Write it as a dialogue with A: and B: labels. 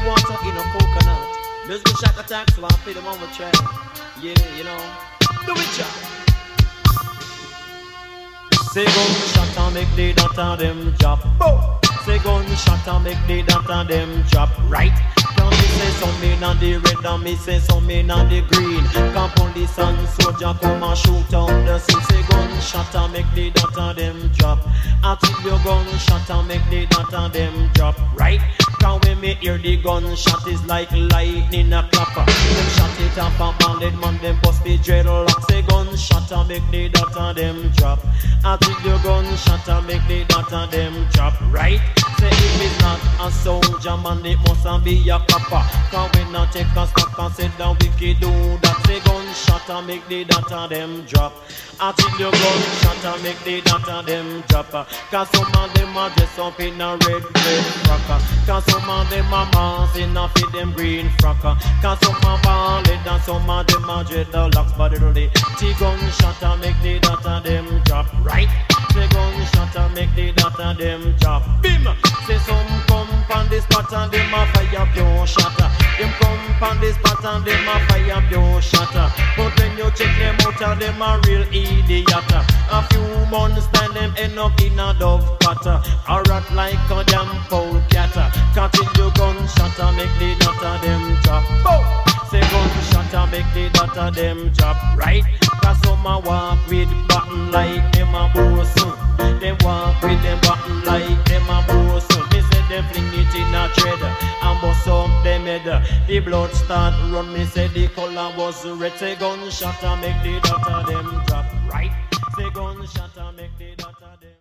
A: water in a coconut. There's the shot attack, so I play them on the track. Yeah, you know. Do it, Jack. Say gunshot and make the dot and them drop. Oh. Say gunshot and make the dot and them drop. Right. Can me say some in on the red and me say some in on the green. Can police and soldier come and shoot out the scene. Say gunshot and make the dot and them drop. Until your gunshot and make the dot and them drop. Right. Can when me hear the gunshot is like lightning a clapper. Them shot it up and banded man them bust the dreadlock. Say gunshot and make the dot and them drop. Until your gunshot and make the dot and them drop. Right. Say if it's not a soldier man it must be a copper. Can we not take a stock and say the wicked do that. Say gunshot and make the dot and them drop. Until your gunshot and make the dot and them drop. Cause some of them are dressed up in a red frock. Cause some of them are mass in a fit them green frock. Cause some are bald and some of them are dreadlocks. But it'll be gunshot and make the dot and them drop. Right? Say gunshot and make the dot and them drop. Bim! Say some come on this spot and them a fire pure shatter. Them come on this spot and them a fire pure shatter. But when you check them out and them a real idiot. A few months time them end up in a dove cutter. A rat like a damn foul cat. Continue gunshot and make the dot and them drop. Boom! Say gunshot and make the dot and them drop. Right? Cause some a walk with button like them a bosun. Them walk with them button like them a bosun. Me say them fling it in a tread and bust up them head. The blood start run. Me say the color was red. Say gunshot and make the dot and them drop. Right? Say gunshot.